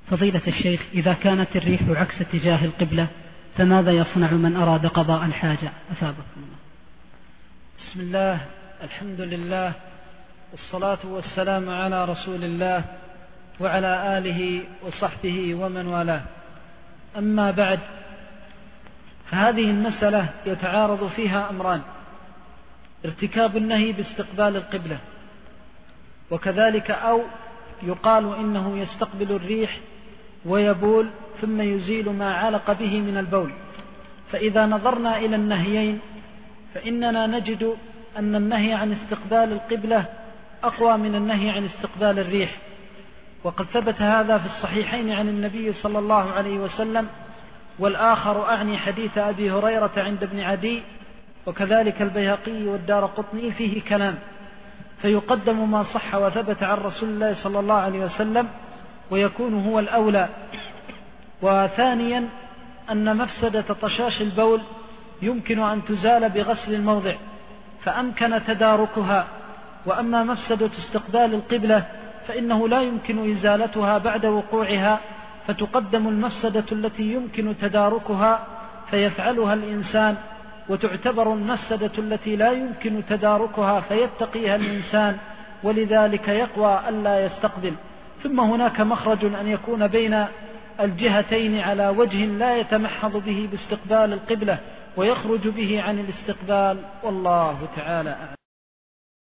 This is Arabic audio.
فضيلة الشيخ، إذا كانت الريح عكس اتجاه القبلة فماذا يصنع من أراد قضاء الحاجة؟ أثابكم الله. بسم الله، الحمد لله، والصلاة والسلام على رسول الله وعلى آله وصحبه ومن والاه. أما بعد، فهذه المسألة يتعارض فيها أمران: ارتكاب النهي باستقبال القبلة، وكذلك أو يقال إنه يستقبل الريح ويبول ثم يزيل ما علق به من البول. فإذا نظرنا إلى النهيين فإننا نجد أن النهي عن استقبال القبلة أقوى من النهي عن استقبال الريح، وقد ثبت هذا في الصحيحين عن النبي صلى الله عليه وسلم، والآخر أعني حديث أبي هريرة عند ابن عدي، وكذلك البيهقي والدارقطني فيه كلام، فيقدم ما صح وثبت عن رسول الله صلى الله عليه وسلم ويكون هو الأولى. وثانيا أن مفسدة طشاش البول يمكن أن تزال بغسل الموضع فأمكن تداركها، وأما مفسدة استقبال القبلة فإنه لا يمكن إزالتها بعد وقوعها، فتقدم المفسدة التي يمكن تداركها فيفعلها الإنسان، وتعتبر المفسدة التي لا يمكن تداركها فيتقيها الإنسان، ولذلك يقوى ألا يستقبل. ثم هناك مخرج أن يكون بين الجهتين على وجه لا يتمحض به باستقبال القبلة ويخرج به عن الاستقبال، والله تعالى أعلم.